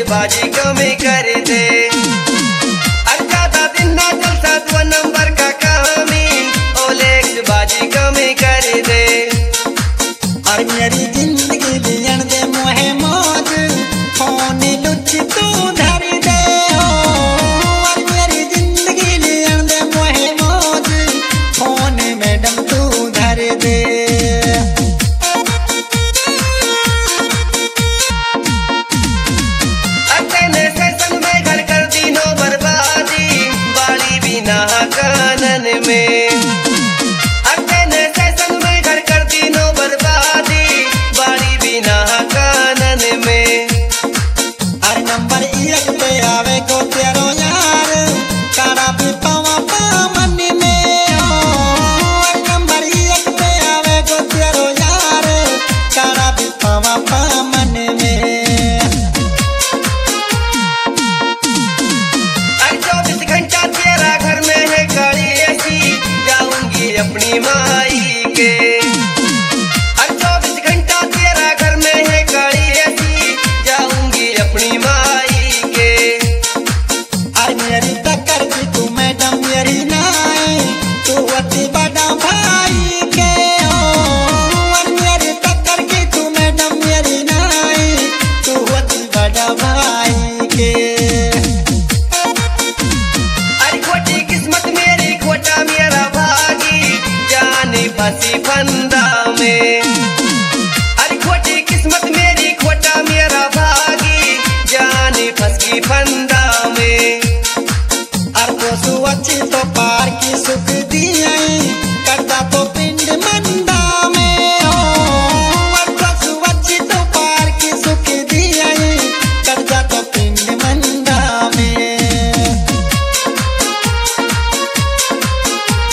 बाजी कमी कर दे। ज्यादा दिन ना चलता 2 नंबर का कहानी, ओलेक्स बाजी कमी कर दे। और मेरी जिंदगी बिगड़ दे मोहे मौज, फोन लुच तू धर दे हो। और मेरी जिंदगी बिगड़ दे मोहे मौज, फोन मैडम तू धर दे। कानन में अगले सेशन में घर कर दीनो बर्बादी, बाड़ी बिना कानन में। हर नंबर 1 पे आवे को तेरो यार, कारा भी पावा पामन में हो। हर नंबर 1 पे आवे को तेरो यार, कारा भी पावा पामन में। 24 घंटा तेरा घर में है गाड़ी ऐसी, जाऊंगी अपनी माई के। 24 घंटा तेरा घर में है गाड़ी ऐसी, जाऊंगी अपनी माई के। और मेरी टक्कर की तू मैडम मेरी नाई, तू अति बड़ा भाई के हो। और मेरी टक्कर की तू मैडम मेरी नाई, तू अति बड़ा भाई के। खोटी किस्मत मेरी खोटा मेरा भागी, जाने फंसी फंदा में। अरे खोटी किस्मत मेरी खोटा मेरा भागी, जाने फंसी फंदा में। और तो अच्छी तो पार की सुख